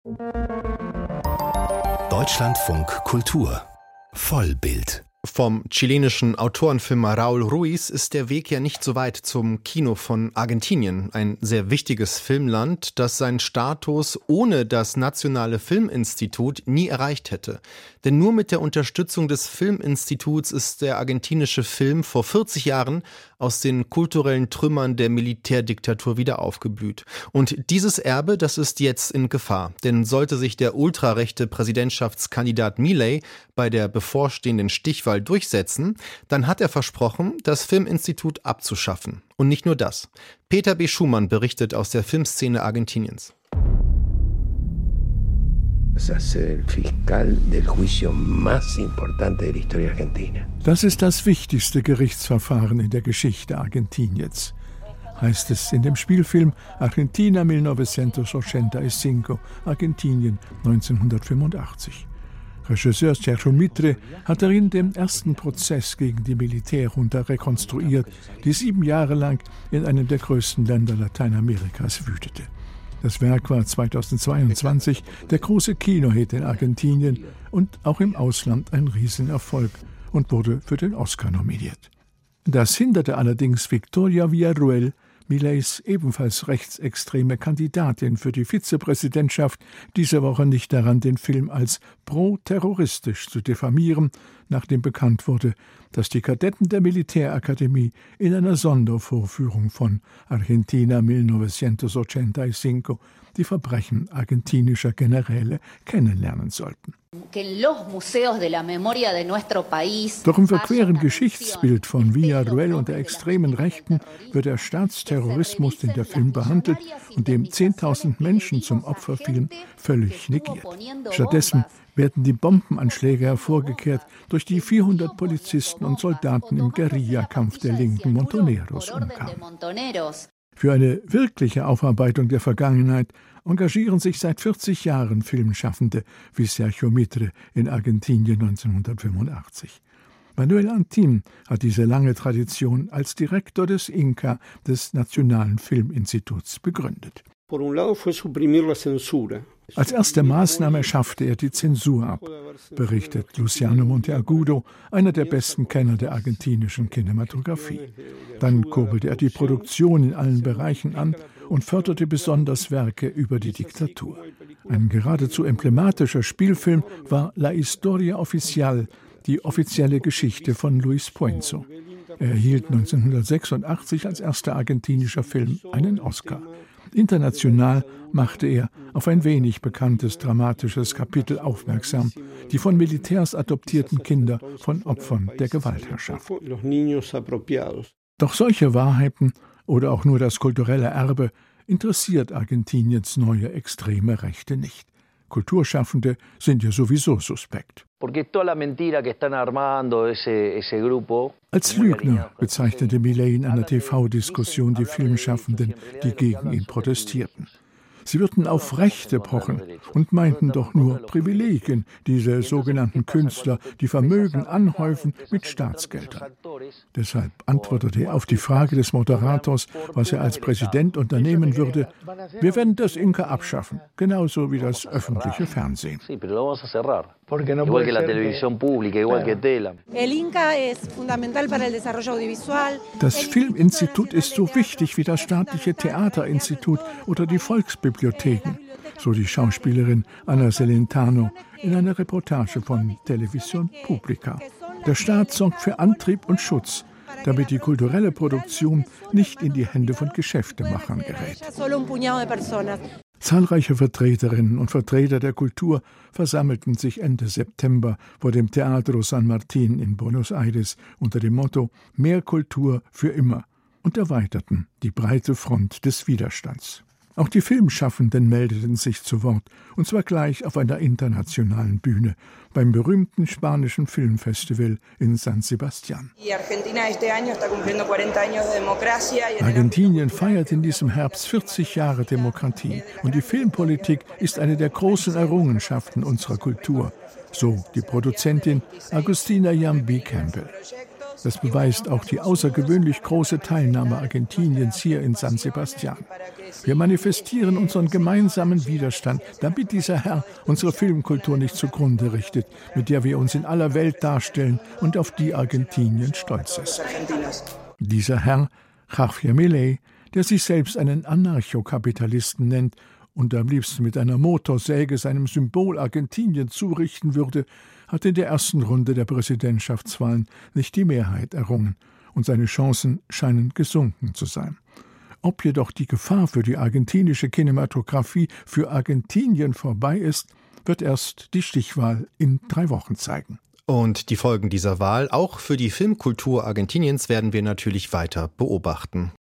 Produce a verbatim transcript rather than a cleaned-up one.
Deutschlandfunk Kultur Vollbild. Vom chilenischen Autorenfilmer Raúl Ruiz ist der Weg ja nicht so weit zum Kino von Argentinien. Ein sehr wichtiges Filmland, das seinen Status ohne das Nationale Filminstitut nie erreicht hätte. Denn nur mit der Unterstützung des Filminstituts ist der argentinische Film vor vierzig Jahren aus den kulturellen Trümmern der Militärdiktatur wieder aufgeblüht. Und dieses Erbe, das ist jetzt in Gefahr. Denn sollte sich der ultrarechte Präsidentschaftskandidat Milei bei der bevorstehenden Stichwahl durchsetzen, dann hat er versprochen, das Filminstitut abzuschaffen. Und nicht nur das. Peter B. Schumann berichtet aus der Filmszene Argentiniens. Das ist das wichtigste Gerichtsverfahren in der Geschichte Argentiniens, heißt es in dem Spielfilm Argentina neunzehnhundertfünfundachtzig, Argentinien neunzehnhundertfünfundachtzig. Regisseur Sergio Mitre hat darin den ersten Prozess gegen die Militärjunta rekonstruiert, die sieben Jahre lang in einem der größten Länder Lateinamerikas wütete. Das Werk war zweitausendzweiundzwanzig der große Kinohit in Argentinien und auch im Ausland ein Riesenerfolg und wurde für den Oscar nominiert. Das hinderte allerdings Victoria Villarruel, Mileis ebenfalls rechtsextreme Kandidatin für die Vizepräsidentschaft, diese Woche nicht daran, den Film als pro-terroristisch zu diffamieren, nachdem bekannt wurde, dass die Kadetten der Militärakademie in einer Sondervorführung von Argentina neunzehnhundertachtzig die Verbrechen argentinischer Generäle kennenlernen sollten. Doch im verqueren Geschichtsbild von Villarruel und der extremen Rechten wird der Staatsterrorismus, den der Film behandelt und dem zehntausend Menschen zum Opfer fielen, völlig negiert. Stattdessen werden die Bombenanschläge hervorgekehrt, durch die vierhundert Polizisten und Soldaten im Guerillakampf der linken Montoneros umkamen. Für eine wirkliche Aufarbeitung der Vergangenheit engagieren sich seit vierzig Jahren Filmschaffende wie Sergio Mitre in Argentinien neunzehnhundertfünfundachtzig. Manuel Antin hat diese lange Tradition als Direktor des Inca, des Nationalen Filminstituts, begründet. Als erste Maßnahme schaffte er die Zensur ab, berichtet Luciano Monteagudo, einer der besten Kenner der argentinischen Kinematografie. Dann kurbelte er die Produktion in allen Bereichen an und förderte besonders Werke über die Diktatur. Ein geradezu emblematischer Spielfilm war La Historia Oficial, die offizielle Geschichte von Luis Puenzo. Er erhielt neunzehnhundertsechsundachtzig als erster argentinischer Film einen Oscar. International machte er auf ein wenig bekanntes dramatisches Kapitel aufmerksam, die von Militärs adoptierten Kinder von Opfern der Gewaltherrschaft. Doch solche Wahrheiten oder auch nur das kulturelle Erbe interessiert Argentiniens neue extreme Rechte nicht. Kulturschaffende sind ja sowieso suspekt. Als Lügner bezeichnete Milei in einer T V-Diskussion die Filmschaffenden, die gegen ihn protestierten. Sie würden auf Rechte pochen und meinten doch nur Privilegien, diese sogenannten Künstler, die Vermögen anhäufen mit Staatsgeldern. Deshalb antwortete er auf die Frage des Moderators, was er als Präsident unternehmen würde: Wir werden das Inca abschaffen, genauso wie das öffentliche Fernsehen. Das Filminstitut ist so wichtig wie das staatliche Theaterinstitut oder die Volksbibliotheken, so die Schauspielerin Ana Celentano in einer Reportage von Televisión Pública. Der Staat sorgt für Antrieb und Schutz, damit die kulturelle Produktion nicht in die Hände von Geschäftemachern gerät. Zahlreiche Vertreterinnen und Vertreter der Kultur versammelten sich Ende September vor dem Teatro San Martín in Buenos Aires unter dem Motto »Mehr Kultur für immer« und erweiterten die breite Front des Widerstands. Auch die Filmschaffenden meldeten sich zu Wort, und zwar gleich auf einer internationalen Bühne, beim berühmten spanischen Filmfestival in San Sebastián. Argentinien feiert in diesem Herbst vierzig Jahre Demokratie, und die Filmpolitik ist eine der großen Errungenschaften unserer Kultur, so die Produzentin Agustina Yambi Campbell. Das beweist auch die außergewöhnlich große Teilnahme Argentiniens hier in San Sebastian. Wir manifestieren unseren gemeinsamen Widerstand, damit dieser Herr unsere Filmkultur nicht zugrunde richtet, mit der wir uns in aller Welt darstellen und auf die Argentinien stolz ist. Dieser Herr, Javier Milei, der sich selbst einen Anarchokapitalisten nennt und am liebsten mit einer Motorsäge seinem Symbol Argentinien zurichten würde, hat in der ersten Runde der Präsidentschaftswahlen nicht die Mehrheit errungen und seine Chancen scheinen gesunken zu sein. Ob jedoch die Gefahr für die argentinische Kinematografie für Argentinien vorbei ist, wird erst die Stichwahl in drei Wochen zeigen. Und die Folgen dieser Wahl auch für die Filmkultur Argentiniens werden wir natürlich weiter beobachten.